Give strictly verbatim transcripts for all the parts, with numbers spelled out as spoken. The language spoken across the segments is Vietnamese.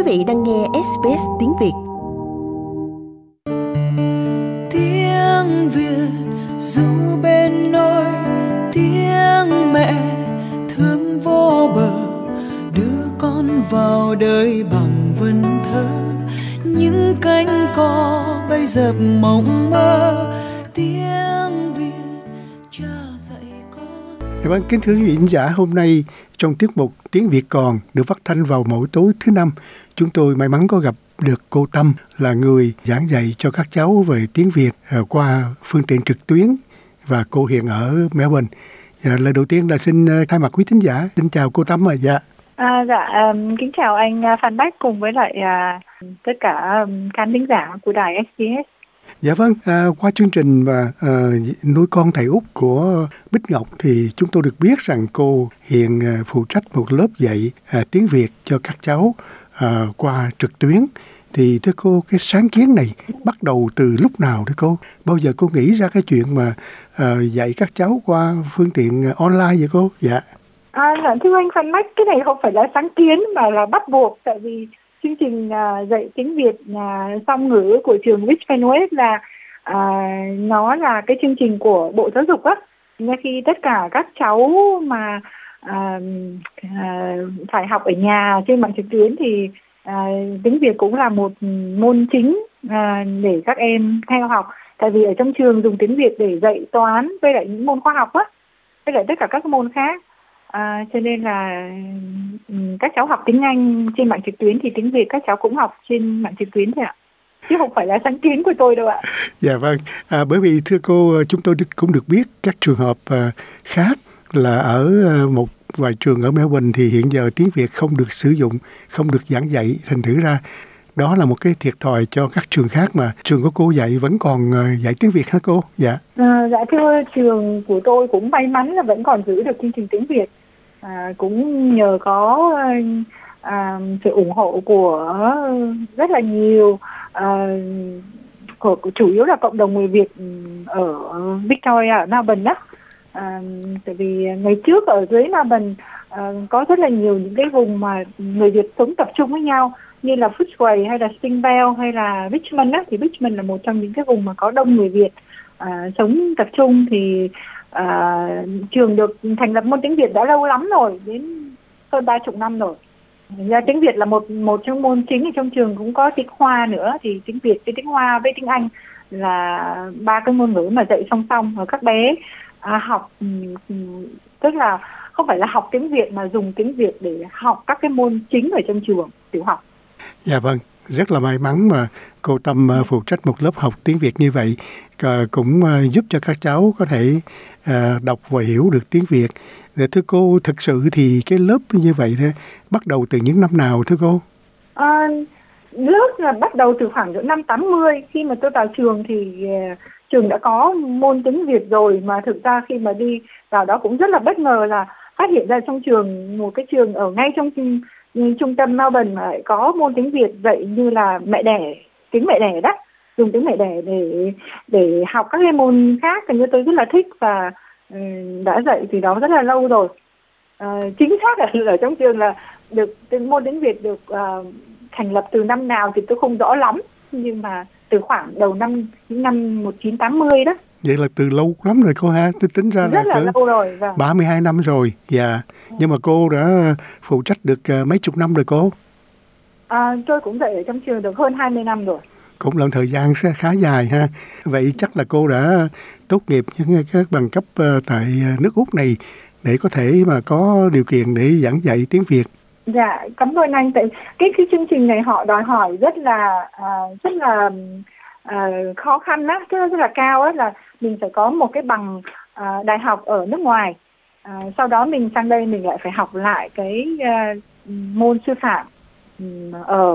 vị đang nghe ét bê ét tiếng Việt. Tiếng Việt dù bên nôi, tiếng mẹ thương vô bờ, đưa con vào đời bằng vần thơ, những cánh cò bay dập mộng mơ. Tiếng Việt cha dạy con. Dạ vâng, kính thưa quý vị khán giả, hôm nay trong tiết mục Tiếng Việt còn được phát thanh vào mỗi tối thứ năm, chúng tôi may mắn có gặp được cô Tâm, là người giảng dạy cho các cháu về tiếng Việt qua phương tiện trực tuyến, và cô hiện ở Melbourne. Dạ, lời đầu tiên là xin thay mặt quý thính giả xin chào cô Tâm. À, dạ. À, dạ, um, kính chào anh Phan Bách cùng với lại uh, tất cả um, khán thính giả của đài ét bê ét. Dạ vâng, à, qua chương trình và à, nuôi con thầy Út của Bích Ngọc thì chúng tôi được biết rằng cô hiện à, phụ trách một lớp dạy à, tiếng Việt cho các cháu à, qua trực tuyến. Thì thưa cô, cái sáng kiến này bắt đầu từ lúc nào thưa cô? Bao giờ cô nghĩ ra cái chuyện mà à, dạy các cháu qua phương tiện online vậy cô? Dạ. À, thưa anh Phan Bách, cái này không phải là sáng kiến mà là bắt buộc, tại vì chương trình uh, dạy tiếng Việt uh, song ngữ của trường Richmond West là uh, nó là cái chương trình của Bộ Giáo dục á. Nên khi tất cả các cháu mà uh, uh, phải học ở nhà trên mạng trực tuyến thì uh, tiếng Việt cũng là một môn chính uh, để các em theo học. Tại vì ở trong trường dùng tiếng Việt để dạy toán với lại những môn khoa học á, với lại tất cả các môn khác. À, cho nên là um, các cháu học tiếng Anh trên mạng trực tuyến thì tiếng Việt các cháu cũng học trên mạng trực tuyến thôi ạ, chứ không phải là sáng kiến của tôi đâu ạ. Dạ vâng, à, bởi vì thưa cô, chúng tôi cũng được biết các trường hợp à, khác là ở à, một vài trường ở Melbourne thì hiện giờ tiếng Việt không được sử dụng, không được giảng dạy, thành thử ra đó là một cái thiệt thòi cho các trường khác, mà trường của cô dạy vẫn còn dạy tiếng Việt hả cô? Dạ. À, dạ thưa, trường của tôi cũng may mắn là vẫn còn giữ được chương trình tiếng Việt. À, cũng nhờ có à, sự ủng hộ của rất là nhiều, à, của, của chủ yếu là cộng đồng người Việt ở Victoria, ở Melbourne đó. À, tại vì ngày trước ở dưới Melbourne à, có rất là nhiều những cái vùng mà người Việt sống tập trung với nhau, như là Footscray hay là Springvale hay là Richmond á, thì Richmond là một trong những cái vùng mà có đông người Việt à, sống tập trung. Thì à, trường được thành lập môn tiếng Việt đã lâu lắm rồi, đến hơn ba chục năm rồi. Ra tiếng Việt là một một trong môn chính ở trong trường, cũng có tiếng Hoa nữa, thì tiếng Việt với tiếng Hoa với tiếng Anh là ba cái ngôn ngữ mà dạy song song. Và các bé à, học tức là không phải là học tiếng Việt mà dùng tiếng Việt để học các cái môn chính ở trong trường tiểu học. Dạ vâng, rất là may mắn mà cô Tâm uh, phụ trách một lớp học tiếng Việt như vậy, uh, cũng uh, giúp cho các cháu có thể uh, đọc và hiểu được tiếng Việt. Để thưa cô, thực sự thì cái lớp như vậy đó, bắt đầu từ những năm nào thưa cô? À, lớp là bắt đầu từ khoảng năm tám mươi. Khi mà tôi vào trường thì uh, trường đã có môn tiếng Việt rồi, mà thực ra khi mà đi vào đó cũng rất là bất ngờ là phát hiện ra trong trường, một cái trường ở ngay trong trung tâm Melbourne mà lại có môn tiếng Việt dạy như là mẹ đẻ, tiếng mẹ đẻ đó, dùng tiếng mẹ đẻ để để học các cái môn khác. Thì như tôi rất là thích và um, đã dạy từ đó rất là lâu rồi. Uh, chính xác là ở trong trường là được môn tiếng Việt được uh, thành lập từ năm nào thì tôi không rõ lắm, nhưng mà từ khoảng đầu năm những năm một nghìn chín trăm tám mươi đó. Vậy là từ lâu lắm rồi cô ha, tôi tính ra rất là, là lâu rồi, vâng. ba mươi hai năm rồi. Dạ. Nhưng mà cô đã phụ trách được mấy chục năm rồi cô? À, tôi cũng dạy ở trong trường được hơn hai mươi năm rồi. Cũng là thời gian khá dài ha. Vậy chắc là cô đã tốt nghiệp những các bằng cấp tại nước Úc này để có thể mà có điều kiện để giảng dạy tiếng Việt. Dạ, cảm ơn anh. Tại cái cái chương trình này họ đòi hỏi rất là uh, rất là uh, khó khăn á, rất, rất là cao á, là mình phải có một cái bằng uh, đại học ở nước ngoài. Uh, sau đó mình sang đây mình lại phải học lại cái uh, môn sư phạm um, ở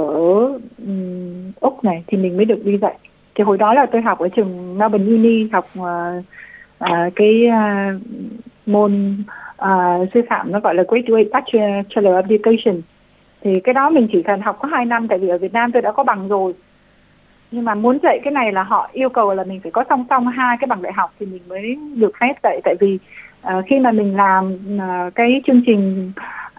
um, Úc này thì mình mới được đi dạy. Thì hồi đó là tôi học ở trường Melbourne Uni, học uh, uh, cái uh, môn uh, sư phạm nó gọi là Graduate Bachelor of Education. Thì cái đó mình chỉ cần học có hai năm, tại vì ở Việt Nam tôi đã có bằng rồi. Nhưng mà muốn dạy cái này là họ yêu cầu là mình phải có song song hai cái bằng đại học thì mình mới được phép dạy. Tại vì uh, khi mà mình làm uh, cái chương trình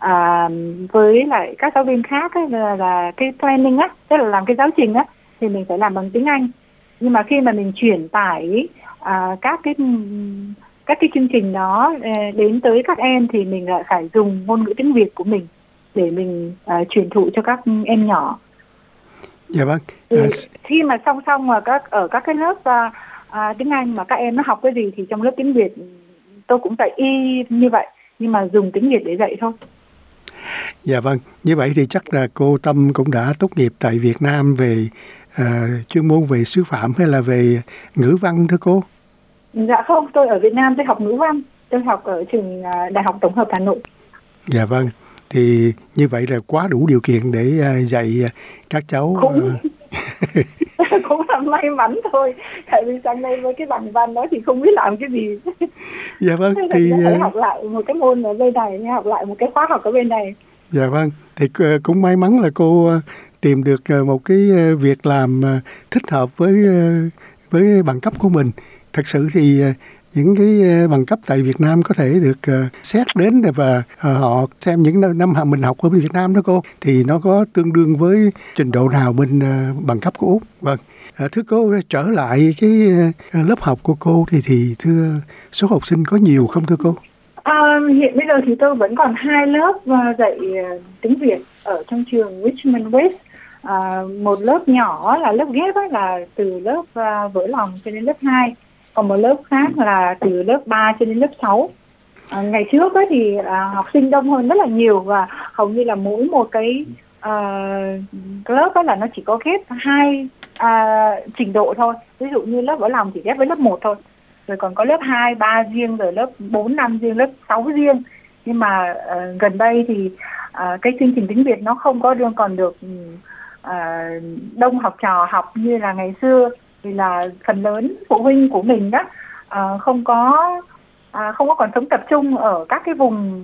à, với lại các giáo viên khác ấy, là, là cái planning á, tức là làm cái giáo trình á, thì mình phải làm bằng tiếng Anh. Nhưng mà khi mà mình truyền tải à, các cái các cái chương trình đó à, đến tới các em thì mình lại phải dùng ngôn ngữ tiếng Việt của mình để mình à, truyền thụ cho các em nhỏ. Dạ vâng. Thì À, khi mà song song mà các ở các cái lớp à, à, tiếng Anh mà các em nó học cái gì thì trong lớp tiếng Việt tôi cũng dạy y như vậy, nhưng mà dùng tiếng Việt để dạy thôi. dạ vâng. Như vậy thì chắc là cô Tâm cũng đã tốt nghiệp tại Việt Nam về à, chuyên môn về sư phạm hay là về ngữ văn thưa cô? Dạ không, tôi ở Việt Nam tôi học ngữ văn, tôi học ở trường à, Đại học Tổng hợp Hà Nội. Dạ vâng. Thì như vậy là quá đủ điều kiện để à, dạy các cháu. Cũng à, cũng là may mắn thôi, tại vì sang đây với cái bằng văn đó thì không biết làm cái gì. Dạ vâng. Thế là Thì phải à, học lại một cái môn ở bên này, học lại một cái khóa học ở bên này. dạ vâng. Thì à, cũng may mắn là cô à, tìm được à, một cái à, việc làm à, thích hợp với à, với bằng cấp của mình. Thật sự thì à, những cái à, bằng cấp tại Việt Nam có thể được à, xét đến và à, họ xem những năm năm mình học ở bên Việt Nam đó cô, thì nó có tương đương với trình độ nào bên à, bằng cấp của Úc. Vâng. À, thưa cô, trở lại cái à, lớp học của cô thì thì thưa số học sinh có nhiều không thưa cô? À, hiện bây giờ thì tôi vẫn còn hai lớp uh, dạy uh, tiếng Việt ở trong trường Richmond West. À, một lớp nhỏ là lớp ghép ấy, là từ lớp uh, vỡ lòng cho đến lớp hai, còn một lớp khác là từ lớp ba cho đến lớp sáu. À, ngày trước ấy thì uh, học sinh đông hơn rất là nhiều, và hầu như là mỗi một cái uh, lớp ấy là nó chỉ có ghép hai uh, trình độ thôi. Ví dụ như lớp vỡ lòng chỉ ghép với lớp một thôi, rồi còn có lớp hai, ba riêng, rồi lớp bốn, năm riêng, lớp sáu riêng. Nhưng mà uh, gần đây thì uh, cái chương trình tiếng Việt nó không có đương còn được uh, đông học trò học như là ngày xưa, vì là phần lớn phụ huynh của mình đó uh, không có uh, không có còn sống tập trung ở các cái vùng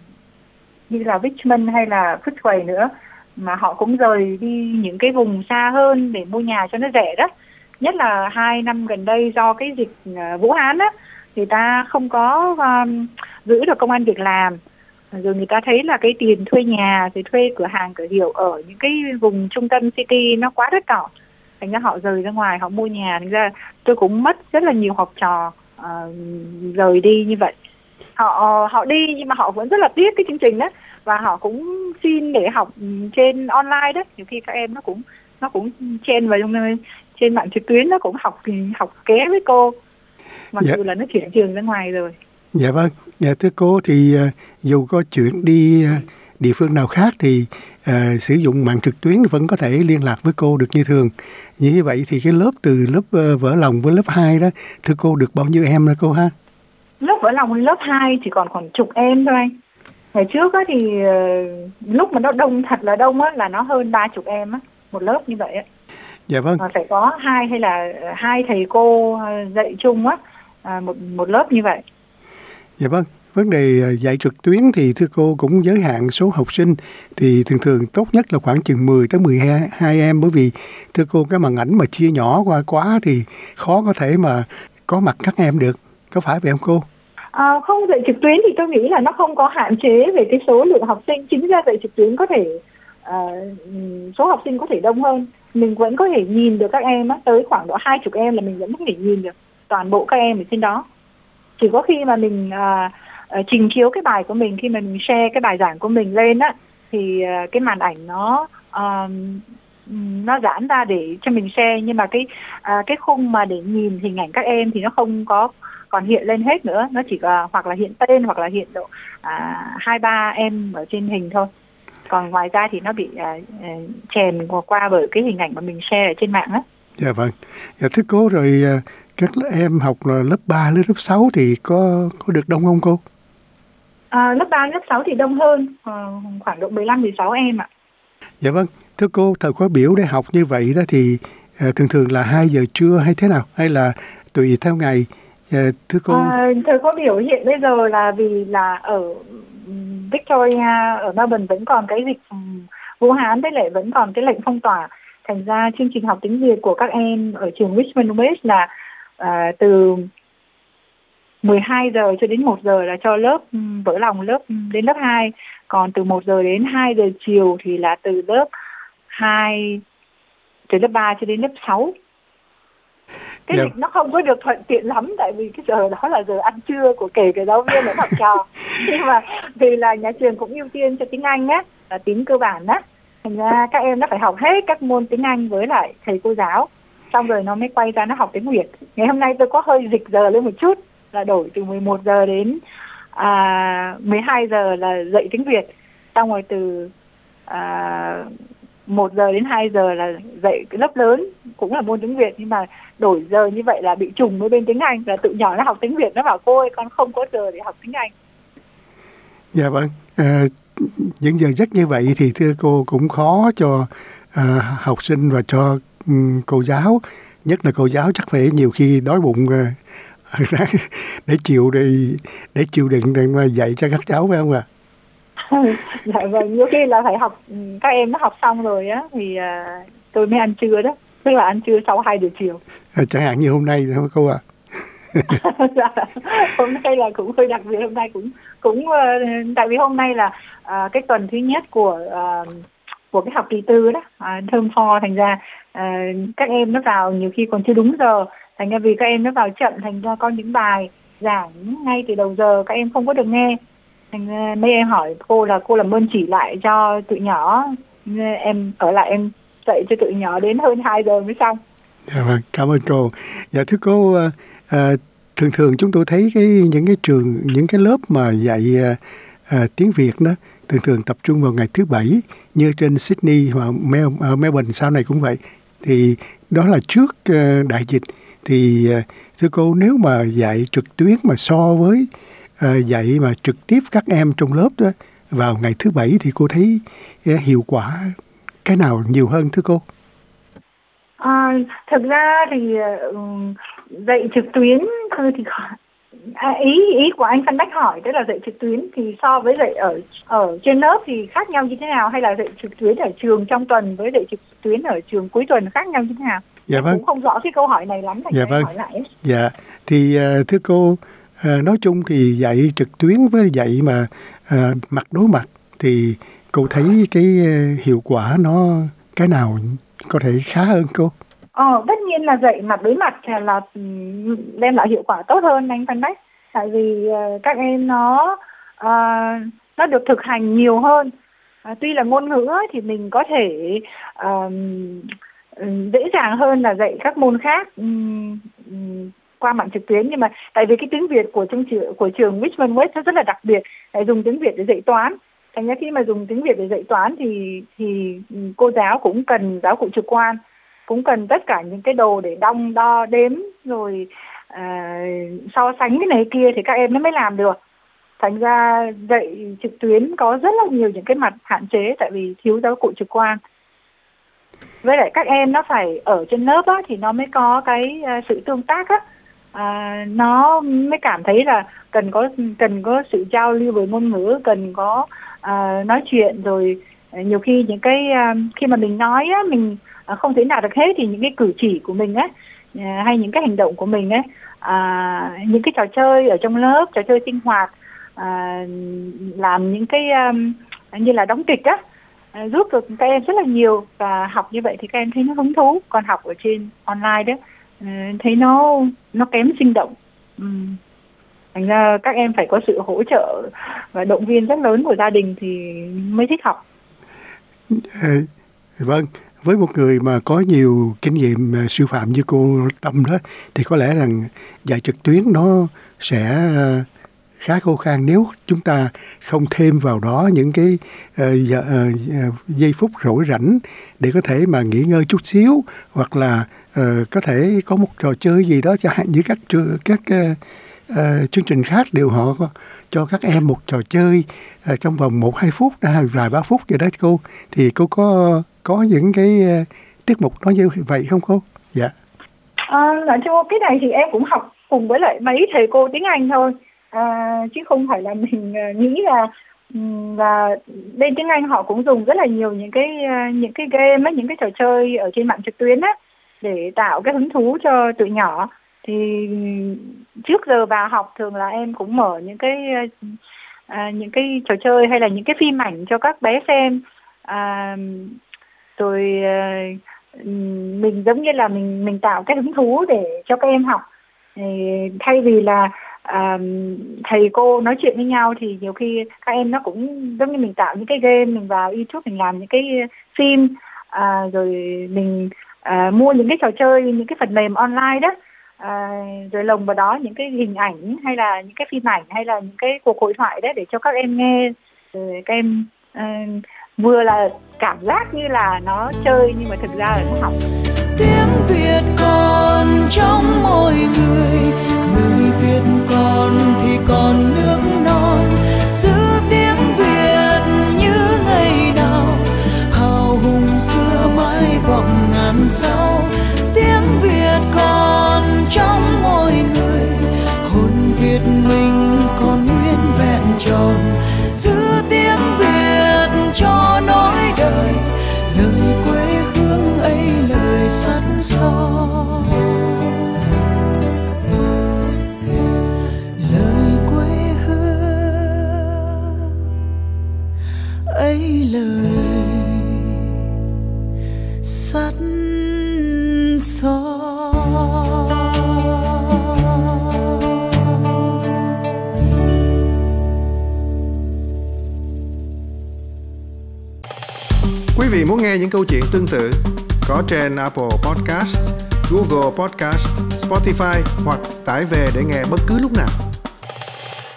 như là Richmond hay là Footscray nữa, mà họ cũng rời đi những cái vùng xa hơn để mua nhà cho nó rẻ đó. Nhất là hai năm gần đây do cái dịch uh, Vũ Hán á, người ta không có um, giữ được công ăn việc làm, rồi người ta thấy là cái tiền thuê nhà, rồi thuê cửa hàng cửa hiệu ở những cái vùng trung tâm city nó quá đắt đỏ, thành ra họ rời ra ngoài họ mua nhà. Thành ra tôi cũng mất rất là nhiều học trò uh, rời đi như vậy. Họ họ đi nhưng mà họ vẫn rất là tiếc cái chương trình đó, và họ cũng xin để học trên online đó. Nhiều khi các em nó cũng nó cũng chen vào trong trên mạng trực tuyến, nó cũng học học ké với cô, mặc Dạ. dù là nó chuyển trường ra ngoài rồi. Dạ vâng. Dạ thưa cô, thì uh, dù có chuyển đi uh, địa phương nào khác thì uh, sử dụng mạng trực tuyến vẫn có thể liên lạc với cô được như thường. Như vậy thì cái lớp từ lớp uh, vỡ lòng với lớp hai đó, thưa cô được bao nhiêu em đó cô ha? Lớp vỡ lòng lớp hai chỉ còn khoảng chục em thôi anh. Ngày trước á thì uh, lúc mà nó đông thật là đông á là nó hơn ba chục em á, một lớp như vậy á. Dạ vâng. Mà phải có hai hay là hai thầy cô dạy chung á, à, một một lớp như vậy. Dạ vâng. Vấn đề dạy trực tuyến thì thưa cô cũng giới hạn số học sinh, thì thường thường tốt nhất là khoảng chừng mười tới mười hai em, bởi vì thưa cô cái màn ảnh mà chia nhỏ qua quá thì khó có thể mà có mặt các em được. Có phải vậy không cô? À, không, dạy trực tuyến thì tôi nghĩ là nó không có hạn chế về cái số lượng học sinh. Chính ra dạy trực tuyến có thể uh, số học sinh có thể đông hơn. Mình vẫn có thể nhìn được các em á, tới khoảng độ hai chục em là mình vẫn có thể nhìn được toàn bộ các em ở trên đó. Chỉ có khi mà mình uh, uh, trình chiếu cái bài của mình, khi mà mình share cái bài giảng của mình lên á, thì uh, cái màn ảnh nó uh, nó giãn ra để cho mình share, nhưng mà cái uh, cái khung mà để nhìn hình ảnh các em thì nó không có còn hiện lên hết nữa, nó chỉ uh, hoặc là hiện tên hoặc là hiện độ hai ba em ở trên hình thôi. Còn ngoài ra thì nó bị uh, uh, chèn qua bởi cái hình ảnh mà mình share ở trên mạng á. Dạ vâng. Dạ thưa cô, rồi uh, các em học lớp ba, lớp sáu thì có có được đông không cô? À, lớp ba, lớp sáu thì đông hơn, uh, khoảng độ mười lăm mười sáu em ạ. Dạ vâng. Thưa cô, thời khóa biểu để học như vậy đó thì uh, thường thường là hai giờ trưa hay thế nào? Hay là tùy theo ngày? Uh, thưa cô. À, thời khóa biểu hiện bây giờ là vì là ở Victoria, ở Melbourne vẫn còn cái dịch um, Vũ Hán, với lại vẫn còn cái lệnh phong tỏa. Thành ra chương trình học tiếng Việt của các em ở trường Richmond West là uh, từ mười hai giờ cho đến một giờ là cho lớp vỡ lòng lớp đến lớp hai. Còn từ một giờ đến hai giờ chiều thì là từ lớp hai, từ lớp ba cho đến lớp sáu. Cái Yeah. lịch nó không có được thuận tiện lắm, tại vì cái giờ đó là giờ ăn trưa của kể cả giáo viên lẫn học trò. Nhưng mà vì là nhà trường cũng ưu tiên cho tiếng Anh á, là tiếng cơ bản á, thành ra các em nó phải học hết các môn tiếng Anh với lại thầy cô giáo, xong rồi nó mới quay ra nó học tiếng Việt. Ngày hôm nay tôi có hơi dịch giờ lên một chút, là đổi từ mười một giờ đến à, mười hai giờ là dạy tiếng Việt, xong rồi từ à, một giờ đến hai giờ là dạy cái lớp lớn cũng là môn tiếng Việt, nhưng mà đổi giờ như vậy là bị trùng với bên tiếng Anh, là tụi nhỏ nó học tiếng Việt nó bảo cô ơi con không có giờ để học tiếng Anh. Dạ vâng, à, những giờ giấc như vậy thì thưa cô cũng khó cho à, học sinh và cho um, cô giáo, nhất là cô giáo chắc phải nhiều khi đói bụng à, để chịu để, để chịu đựng để mà dạy cho các cháu phải không ạ? Dạ vâng, nhiều khi là phải học, các em nó học xong rồi á thì à, tôi mới ăn trưa đó, tức là ăn trưa sau hai giờ chiều. À, chẳng hạn như hôm nay thôi cô ạ. Dạ, hôm nay là cũng hơi đặc biệt, hôm nay cũng cũng uh, tại vì hôm nay là uh, cái tuần thứ nhất của uh, của cái học kỳ tư đó, uh, term four, thành ra uh, các em nó vào nhiều khi còn chưa đúng giờ, thành ra vì các em nó vào chậm, thành ra có những bài giảng ngay từ đầu giờ các em không có được nghe, thành ra mấy em hỏi cô là cô làm ơn chỉ lại cho tụi nhỏ, em ở lại em dạy cho tụi nhỏ đến hơn hai giờ mới xong. Dạ vâng, cảm ơn cô. Dạ thưa cô, à, thường thường chúng tôi thấy cái những cái trường, những cái lớp mà dạy à, tiếng Việt đó thường thường tập trung vào ngày thứ bảy, như trên Sydney hoặc Mel, Melbourne sau này cũng vậy. Thì đó là trước à, đại dịch. Thì à, thưa cô, nếu mà dạy trực tuyến mà so với à, dạy mà trực tiếp các em trong lớp đó vào ngày thứ bảy thì cô thấy à, hiệu quả cái nào nhiều hơn thưa cô? À, thực ra thì um, dạy trực tuyến thì à, ý ý của anh Phan Bách hỏi tức là dạy trực tuyến thì so với dạy ở ở trên lớp thì khác nhau như thế nào, hay là dạy trực tuyến ở trường trong tuần với dạy trực tuyến ở trường cuối tuần khác nhau như thế nào? Dạ vâng. Cũng không rõ cái câu hỏi này lắm, thành dạ vâng. hỏi lại. Dạ thì uh, thưa cô, uh, nói chung thì dạy trực tuyến với dạy mà uh, mặt đối mặt thì cô thấy cái uh, hiệu quả nó cái nào có thể khá hơn cô? Ờ, tất nhiên là dạy mặt đối mặt là đem lại hiệu quả tốt hơn anh Phan Bách, tại vì uh, các em nó uh, nó được thực hành nhiều hơn. Uh, tuy là ngôn ngữ thì mình có thể uh, dễ dàng hơn là dạy các môn khác um, um, qua mạng trực tuyến, nhưng mà tại vì cái tiếng Việt của trong trường của trường Richmond West nó rất là đặc biệt, để dùng tiếng Việt để dạy toán. Thành ra khi mà dùng tiếng Việt để dạy toán thì thì cô giáo cũng cần, giáo cụ trực quan cũng cần tất cả những cái đồ để đong đo đếm rồi à, so sánh cái này kia thì các em nó mới làm được. Thành ra dạy trực tuyến có rất là nhiều những cái mặt hạn chế, tại vì thiếu giáo cụ trực quan. Với lại các em nó phải ở trên lớp á, thì nó mới có cái uh, sự tương tác á, à, nó mới cảm thấy là cần có cần có sự giao lưu về ngôn ngữ, cần có uh, nói chuyện, rồi uh, nhiều khi những cái uh, khi mà mình nói á, mình uh, không thể nào được hết, thì những cái cử chỉ của mình á, uh, hay những cái hành động của mình á, uh, những cái trò chơi ở trong lớp, trò chơi sinh hoạt, uh, làm những cái um, như là đóng kịch á, uh, giúp được các em rất là nhiều, và học như vậy thì các em thấy nó hứng thú. Còn học ở trên online đó uh, thấy nó nó kém sinh động. Um, thành ra các em phải có sự hỗ trợ và động viên rất lớn của gia đình thì mới thích học. À, vâng, với một người mà có nhiều kinh nghiệm uh, sư phạm như cô Tâm đó, thì có lẽ rằng dạy trực tuyến nó sẽ uh, khá khô khan nếu chúng ta không thêm vào đó những cái uh, giờ, uh, giây phút rỗi rảnh để có thể mà nghỉ ngơi chút xíu, hoặc là uh, có thể có một trò chơi gì đó, chẳng hạn như các các uh, uh, chương trình khác đều họ có, cho các em một trò chơi uh, trong vòng một hai phút, hay vài ba phút vậy đó cô. Thì cô có có những cái uh, tiết mục đó như vậy không cô? Dạ. À, nói chung cái này thì em cũng học cùng với lại mấy thầy cô tiếng Anh thôi. À, chứ không phải là mình uh, nghĩ là là bên tiếng Anh họ cũng dùng rất là nhiều những cái uh, những cái game ấy, những cái trò chơi ở trên mạng trực tuyến á, để tạo cái hứng thú cho tụi nhỏ. Thì trước giờ vào học thường là em cũng mở những cái à, những cái trò chơi hay là những cái phim ảnh cho các bé xem, à, rồi à, mình giống như là mình mình tạo cái hứng thú để cho các em học. Thì thay vì là à, thầy cô nói chuyện với nhau thì nhiều khi các em nó cũng giống như mình tạo những cái game, mình vào YouTube mình làm những cái phim, à, rồi mình à, mua những cái trò chơi, những cái phần mềm online đó, à, rồi lồng vào đó những cái hình ảnh hay là những cái phim ảnh hay là những cái cuộc hội thoại đấy để cho các em nghe, rồi các em à, vừa là cảm giác như là nó chơi nhưng mà thực ra là nó học. Tiếng Việt còn trong mỗi người, người Việt còn thì còn nước non, giữ tiếng Việt như ngày nào, hào hùng xưa mãi vọng ngàn sao. Tiếng Việt còn trong mỗi người, hồn Việt mình còn nguyên vẹn tròn, giữ tiếng Việt cho nối đời, lời quê hương ấy lời sắt son. Lời quê hương ấy lời sắt son. Quý vị muốn nghe những câu chuyện tương tự có trên Apple Podcast, Google Podcast, Spotify hoặc tải về để nghe bất cứ lúc nào.